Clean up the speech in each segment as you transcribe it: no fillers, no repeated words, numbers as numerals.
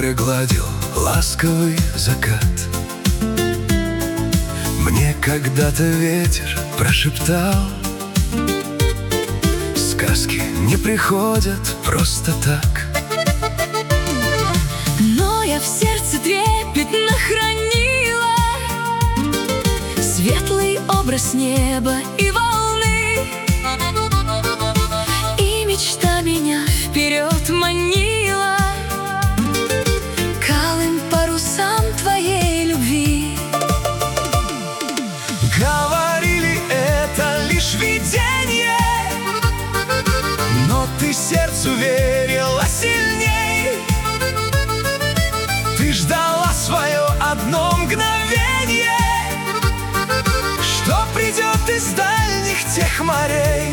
море гладил ласковый закат. Мне когда-то ветер прошептал: сказки не приходят просто так. Но я в сердце трепетно хранила светлый образ неба и волны, и мечта меня вперед манила к алым парусам твоей любви. Говорили, это лишь видение, но ты сердцу верила сильней. Ты ждала свое одно мгновение, что придет из дальних тех морей.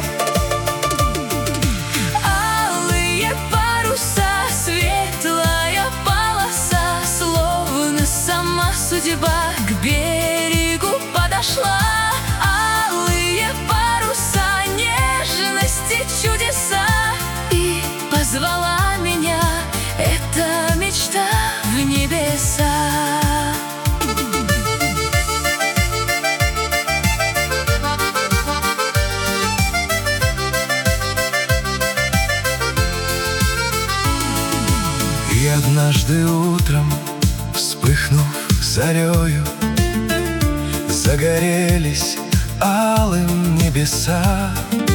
Алые паруса, светлая полоса, словно сама судьба к берегу подошла. Алые паруса, нежности, чудеса, и позвала меня эта мечта в небеса. И однажды утром, вспыхнув зарею, загорелись алым небеса.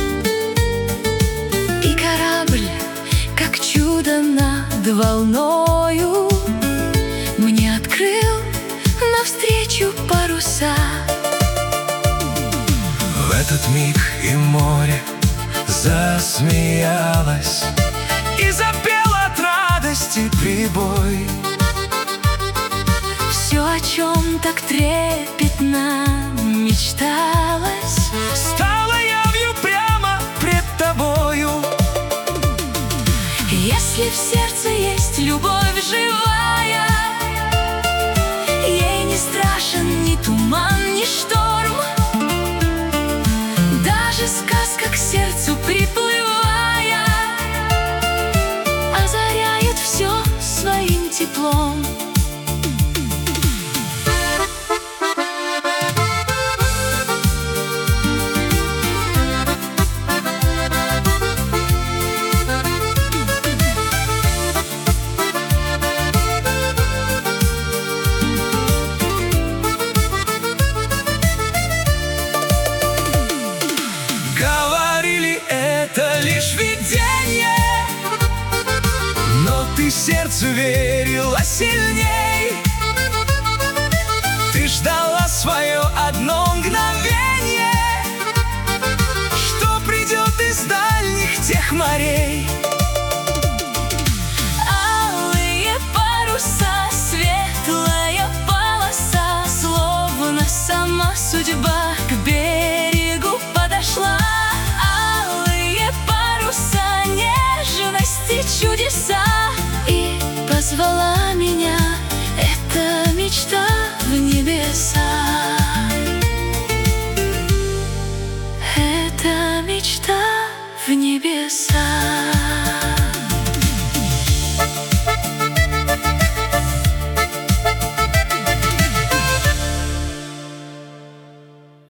И корабль, как чудо над волною, мне открыл навстречу паруса. В этот миг и море засмеялось и запел от радости прибой. Все, о чем так трепетно мечталось, стало явью прямо пред тобою. если в сердце есть любовь живая, ей не страшен ни туман, ни шторм. Даже сказка к сердцу приплывая озаряет все своим теплом. Говорили, это лишь видение, но ты сердцу верила сильней. Ты ждала свое одно мгновение, что придет из дальних тех морей. Алые паруса, светлая полоса, словно сама судьба к берегу подошла. Алые паруса, нежности, чудеса, и позвала меня эта мечта в небеса. Эта мечта в небеса.